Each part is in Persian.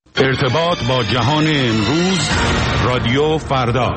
ارتباط با جهان امروز، رادیو فردا.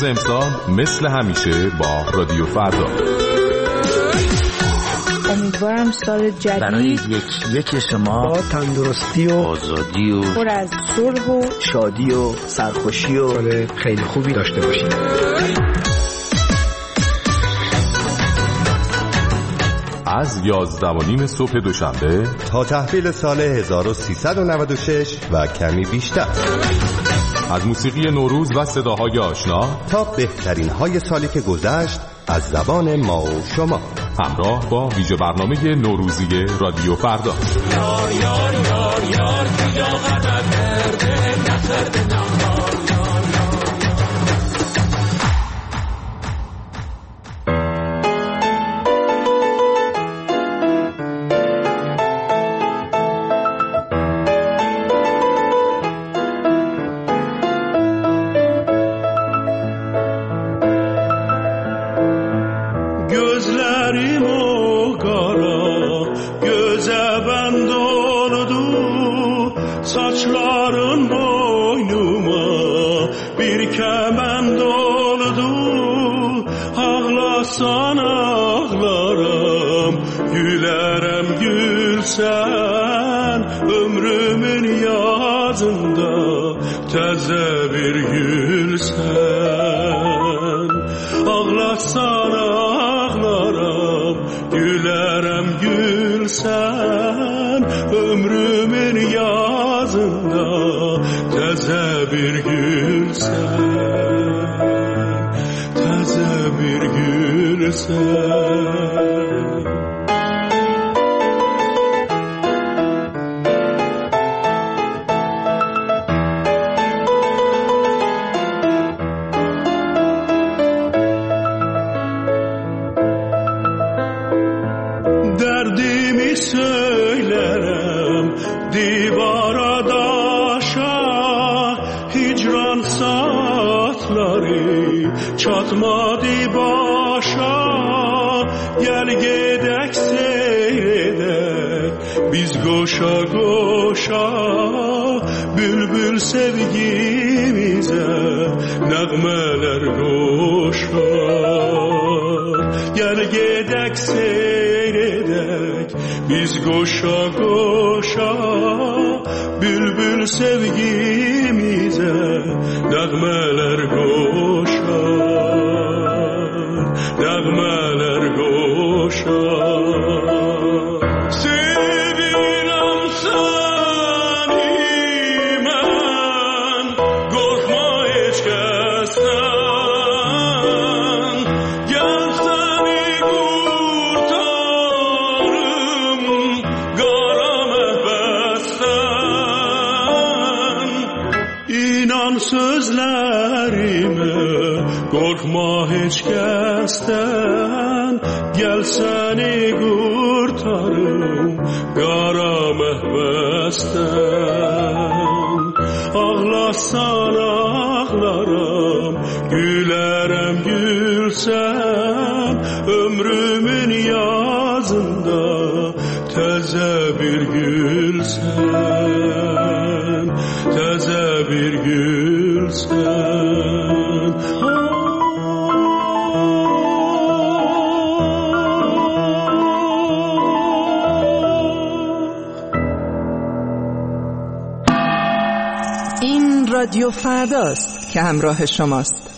امسال مثل همیشه با رادیو فردا. امیدوارم سال جدید برای یک شما با تندرستی و آزادی و پر از صلح و شادی و سرخوشی و سال خیلی خوبی داشته باشید. از 11:30 صبح دوشنبه تا تحویل سال 1396 و کمی بیشتر، از موسیقی نوروز و صداهای آشنا تا بهترین های سالی که گذشت از زبان ما و شما، همراه با ویژه برنامه نوروزی رادیو فردا. یار یار یار یار یا غرق کرده نخرده نهار یار یار. Saçların boynuma bir kemend oldu. Ağlasan ağlarım, gülerem gülsen. Ömrümün yazında təzə bir gülsen. Ağlasan ağlarım, gülerem gülsen. Ömrümün yazında təzə bir gülsən, təzə bir gülsən. Dərdimi söylərəm divara daşa, hicran saatları çatmadı başa. Gel gedək seyredək biz qoşa qoşa, bülbül sevgimizə nəğmələr qoşar. Gel gedək seyredək biz qoşa qoşa, bülbül sevgimizə nəğmələr qoşar, nəğmələr qoşar. Sevirəm səni mən, qorxma heç kəsdən. Gəl səni qurtarım qara məhbəsdən. İnan sözlərimə, qorxma heç kəsdən. Gəl səni qurtarım qara məhbəsdən. Ağlasan ağlaram, gülərəm gülsən. Ömrümün yazında təzə bir gülsən, təzə bir gülsən. این رادیو فرداست که همراه شماست.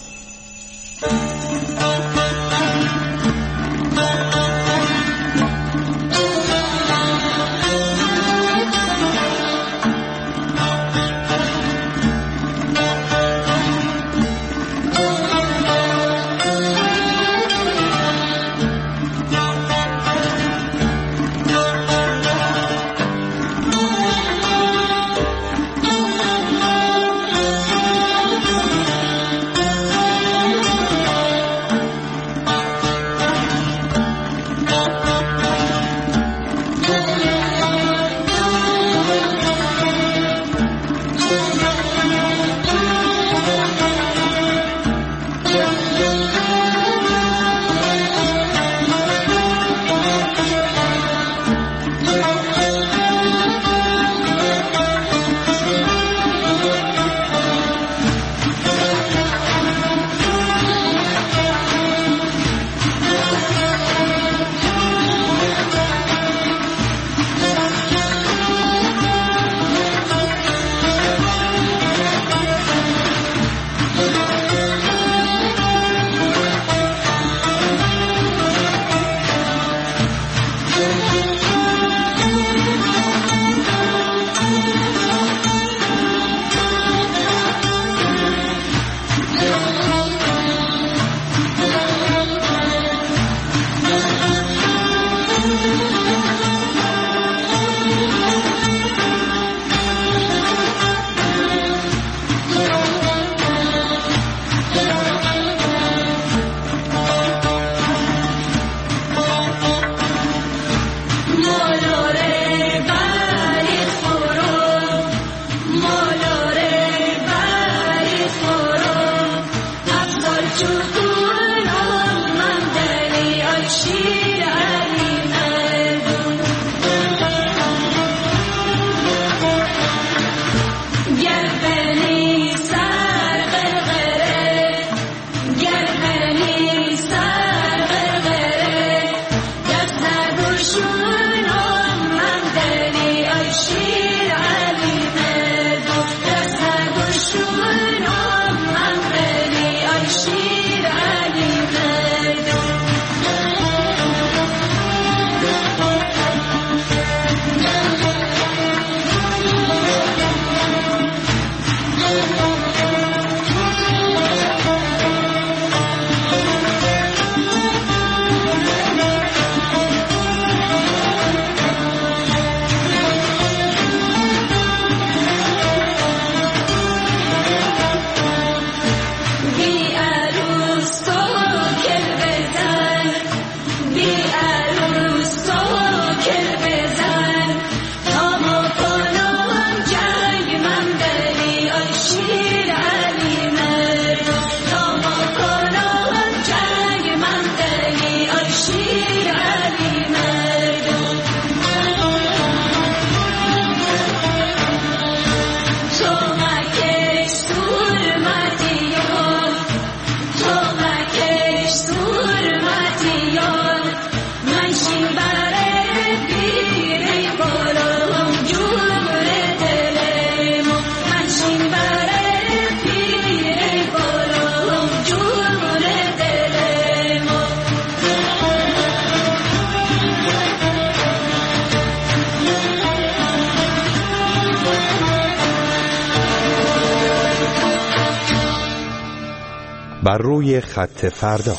بر روی خط فردا.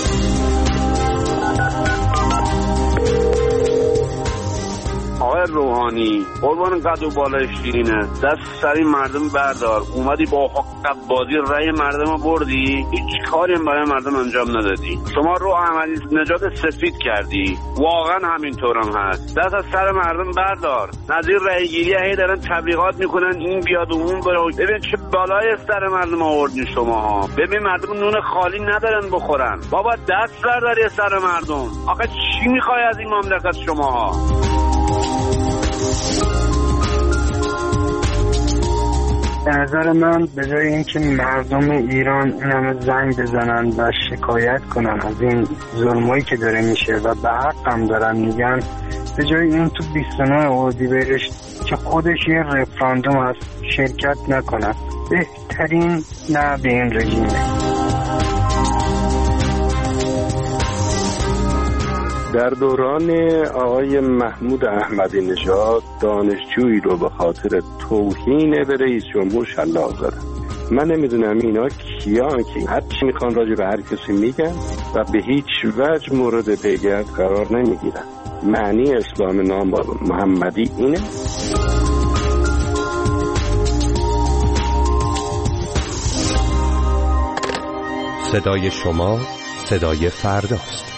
آقای روحانی قربان قد و بالای شیرینه، دست سری مردم بردار. اومدی با حق بازی رأی مردم بردی، هیچ کاری برای مردم انجام ندادی. شما رو عملی نجات سفید کردی، واقعا همینطورم هست. دست از سر مردم بردار. نظیر رأی گیری هی دارن تبلیغات میکنن این بیاد و اون بره. ببین چه بالای سر مردم آوردین شماها. ببین مردم نون خالی ندارن بخورن. بابا دست برداری سر مردم. آخه چی میخوای از این مملکت شماها؟ به نظر من به جای اینکه مردم ایران این همه زنگ بزنن و شکایت کنن از این ظلمایی که داره میشه و به حق هم دارن میگن، به جای این تو 29 اردیبهشت که خودش یه رفراندوم هست شرکت نکنن، بهترین نه به این رژیمه. در دوران آقای محمود احمدی نژاد دانشجویی رو به خاطر توهین به رئیس جمهور شلاق زدن. من نمیدونم اینا کیان که هر چی میخوان راجع به هر کسی میگن و به هیچ وجه مورد پیگرد قرار نمیگیرن. معنی اسلام نام با محمدی اینه؟ صدای شما صدای فرداست.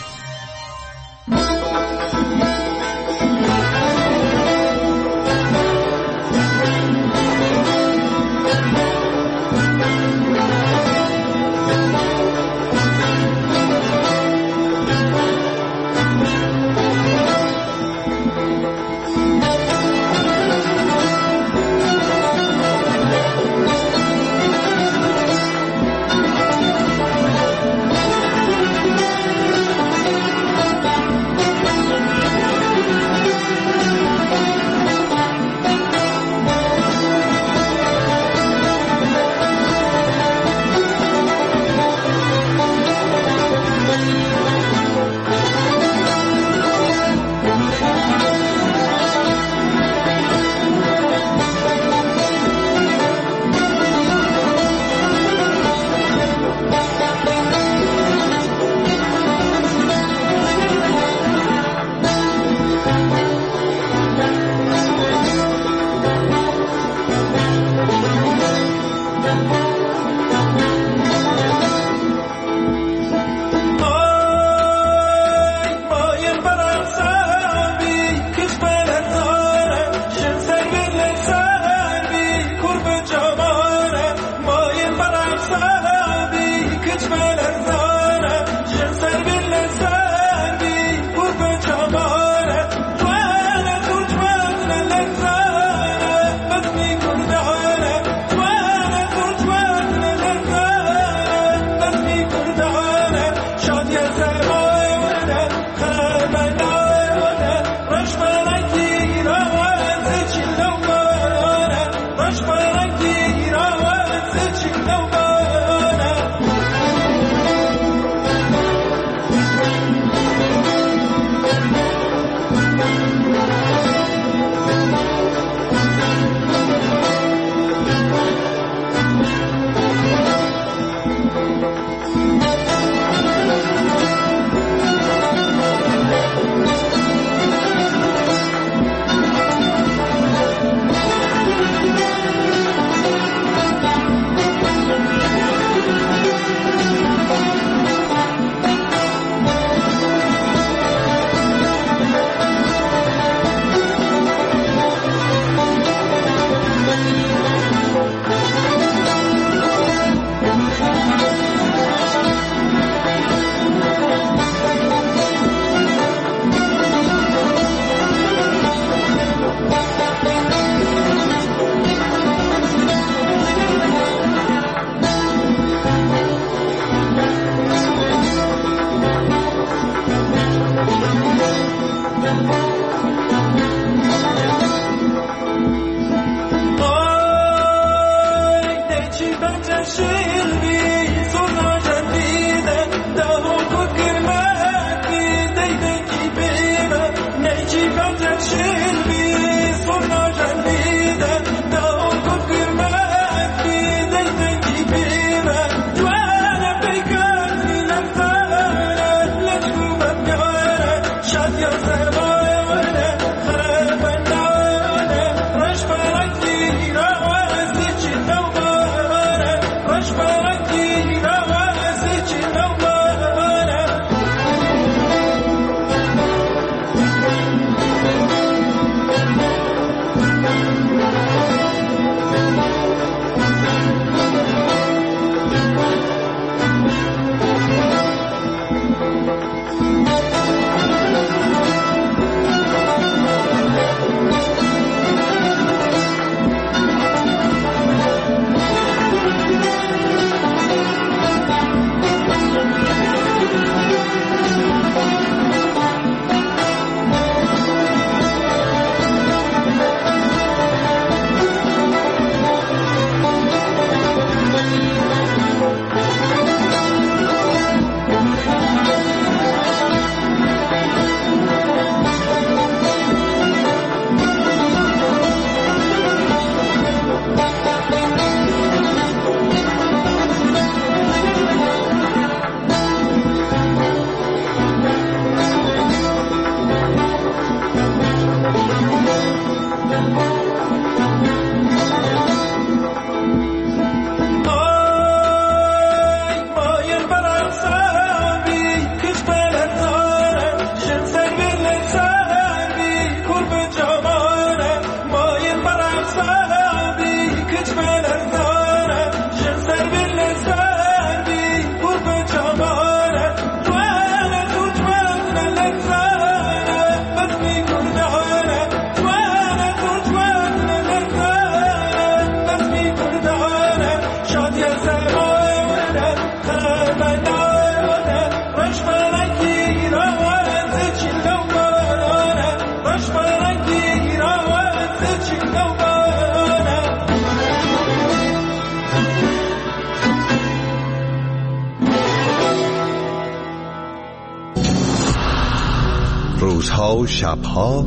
روزها و شبها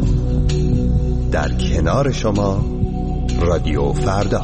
در کنار شما رادیو فردا.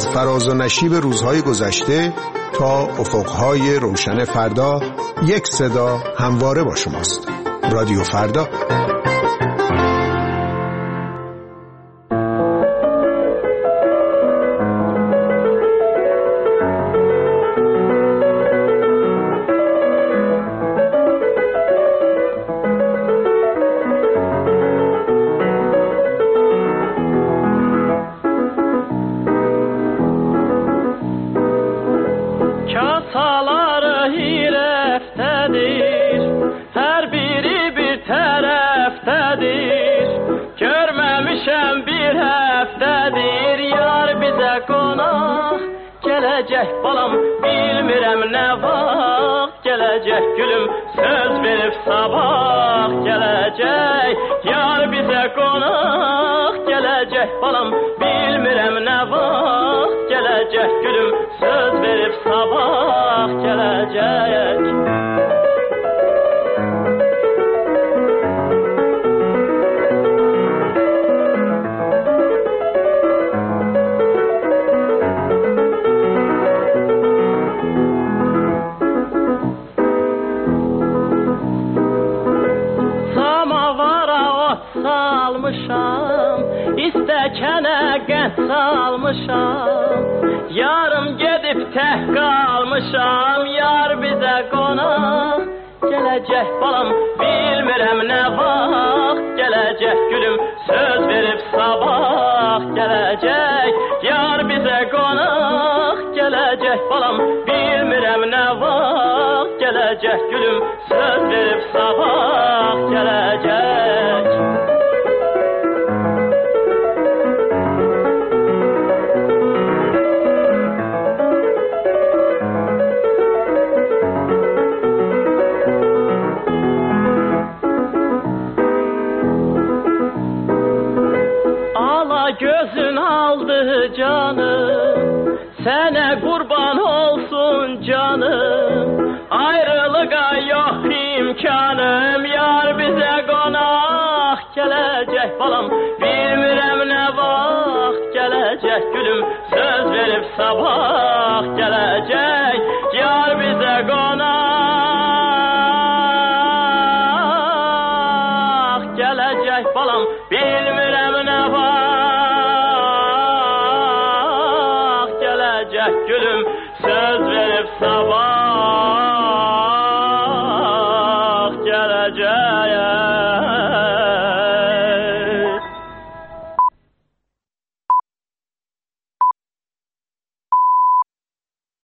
فراز و نشیب روزهای گذشته تا افقهای روشن فردا، یک صدا همواره با شماست. رادیو فردا. Gülüm söz verip sabah